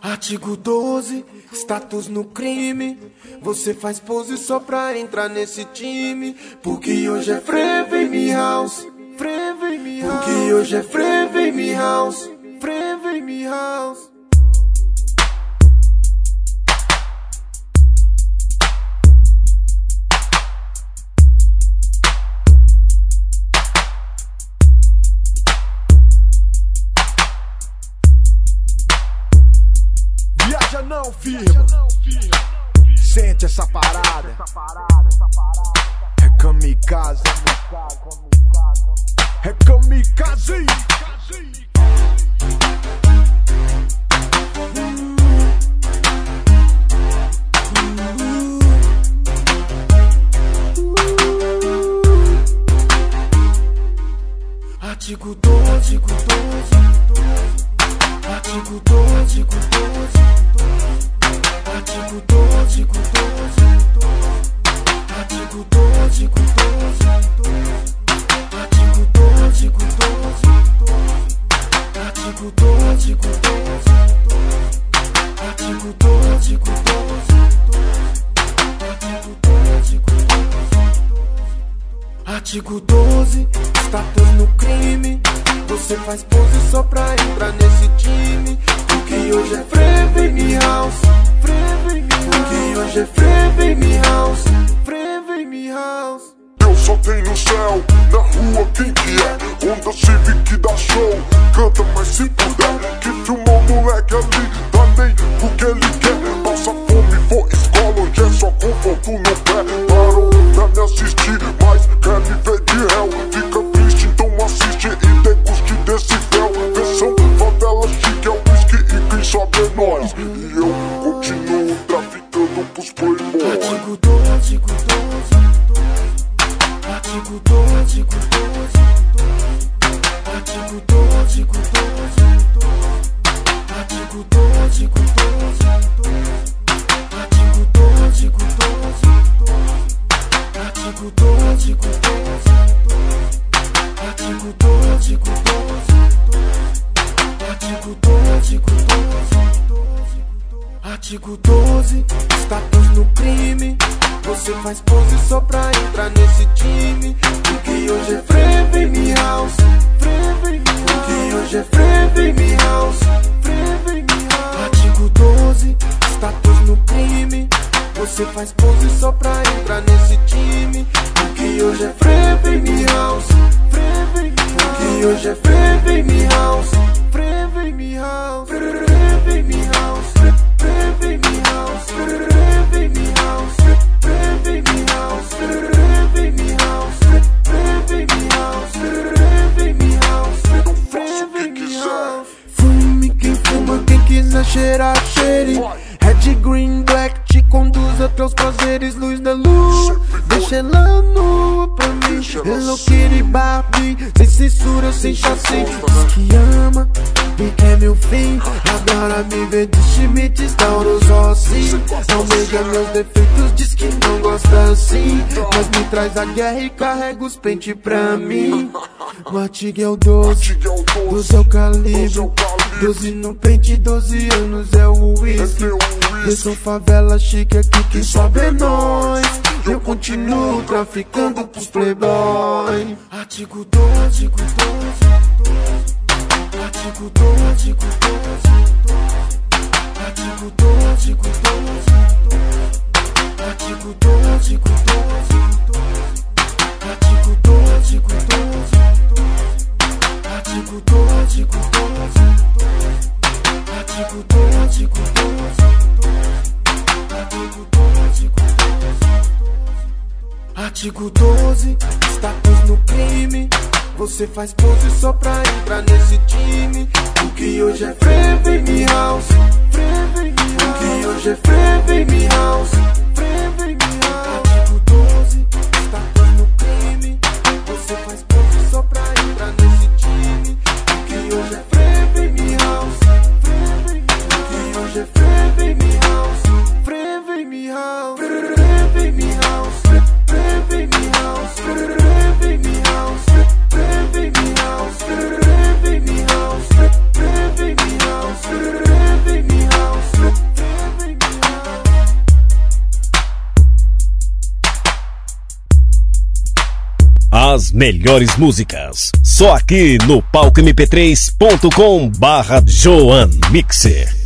Artigo 12, status no crime. Você faz pose só pra entrar nesse time. Porque hoje é Frevo em Mi House. Frevo em Mi House. Porque hoje é Frevo em Mi House. Frevo em Mi House. Viaja não, firma. Sente essa parada. É kamikaze. É kamikaze. Artigo 12, artigo 12, artigo 12, artigo 12, artigo 12, artigo 12, artigo 12, artigo 12, status no crime. Você faz pose só pra entrar nesse time. Porque hoje é Frevo em Mi House. Frevo em Mi House. Porque hoje é Frevo em Mi House. Frevo em Mi House. Eu só tenho céu, na rua quem que é? Honda Civic dá show, canta mas se puder. Que filmou o moleque ali, tá nem o que ele quer. Passa fome, for escola, hoje é só conforto no pé. Parou pra me assistir, mas quer me ver de réu. Fica triste, então assiste e deguste desse fel. Versão favela chique, é o whisky e quem sabe é nós. E eu continuo traficando pros playboys. Artigo 12, artigo 12, artigo 12, artigo 12, artigo 12, artigo 12, artigo 12, artigo 12, artigo 12, status no crime. Você faz pose só pra entrar nesse time. Porque hoje é Frevo em Mi House. Frevo em Mi House. Porque hoje é Frevo em Mi House. Frevo em Mi House. Artigo 12, status no crime. Você faz pose só pra entrar nesse time. Porque hoje é Frevo em Mi House. Frevo em Mi House. Porque hoje é Frevo em Mi House. Frevo em Mi House. Frevo em Mi House. Frevo em Mi House. Frevo em Mi House. Frevo em Mi House. Frevo em Mi House. Frevo em Mi House. Frevo em Mi House. Frevo em Mi House. Fume quem fuma, quem quiser cheirar, cheire. Red, green, black, te conduz até os prazeres. Luz da lua, deixa ela nua pra mim. Hello Kitty Barbie, sem censura, sem chassi. Diz que ama e quer meu fim. Agora me vê de Schmidt, Taurus Rossi. Não beija meus defeitos, diz que não gosta assim. Mas me traz a guerra e carrega os pente pra mim. O artigo é o 12, 12 é o calibre. 12 no pente, 12 anos é o whisky. Eu sou favela chique, aqui quem sabe é nós. Eu continuo traficando pros playboy. Artigo 12, artigo 12, artigo 12, artigo 12, artigo 12, artigo 12, artigo 12, artigo 12, status no crime. Você faz pose só pra entrar nesse time. Porque hoje é Frevo em Mi House. Frevo em Mi House. Porque hoje é Frevo em Mi House. Frevo em Mi House. Artigo 12, status no crime. Você faz pose só pra entrar nesse time. Porque hoje é Frevo em Mi House. Frevo em Mi House. Porque hoje é Frevo em Mi House. Frevo em Mi House. Frevo em Mi House. Frevo em Mi House. Frevo em Mi House. Frevo em Mi House. Frevo em Mi House. Frevo em Mi House. Frevo em Mi House. As melhores músicas, só aqui no palcomp3.com/Joan Mixer.